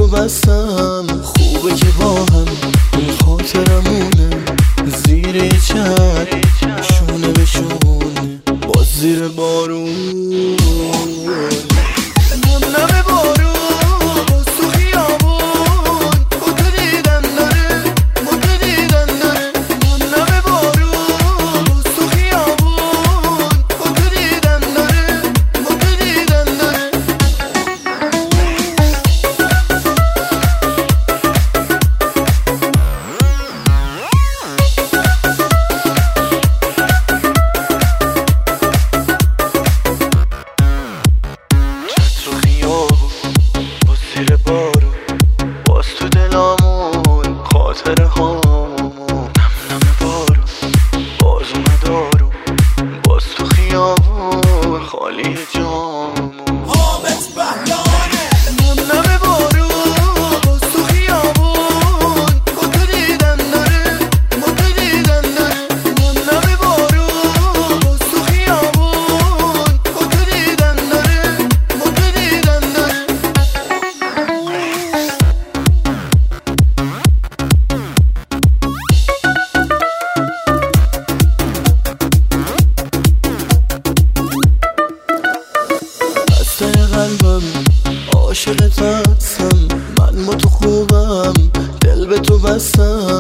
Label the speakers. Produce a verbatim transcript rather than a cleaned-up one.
Speaker 1: تو بستم. خوبه که با هم این خاطرمونه، زیر یه چتر شونه به شونه باز زیر بارون. نم نم بارون باز تو خیابون، خودتو دیدن داره خودتو دیدن داره. نم نم بارون باز تو خیابون، خودتو دیدن داره خودتو دیدن داره. زیر بارون باز تو دلامون خاطره هامون. نم نم بارون باز اومد آروم، باز تو خیابون خالی جامون.
Speaker 2: حامد بهلانه
Speaker 1: نم نم بارون باز تو خیابون، خودتو دیدن داره خودتو دیدن داره. نم نم بارون باز تو خیابون، خودتو دیدن داره خودتو دیدن داره. بسته قلبم عاشقت هستم، من با تو خوبم دل به تو بستم.